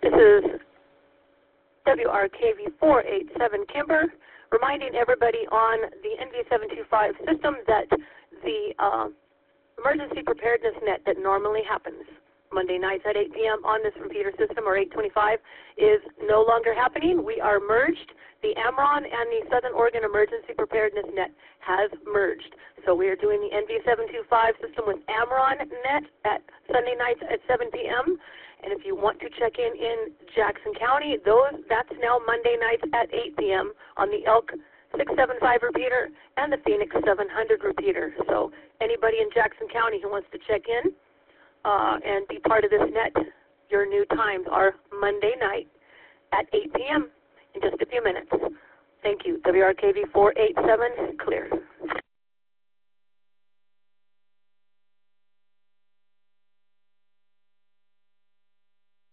This is WRKV 487 Kimber, reminding everybody on the NV725 system that the emergency preparedness net that normally happens Monday nights at 8 p.m. on this repeater system, or 825, is no longer happening. We are merged. The AMRON and the Southern Oregon Emergency Preparedness Net has merged. So we are doing the NV725 system with AMRON net at Sunday nights at 7 p.m. And if you want to check in Jackson County, that's now Monday nights at 8 p.m. on the Elk 675 repeater and the Phoenix 700 repeater. So anybody in Jackson County who wants to check in and be part of this net, your new times are Monday night at 8 p.m. in just a few minutes. Thank you. WRKV 487, clear.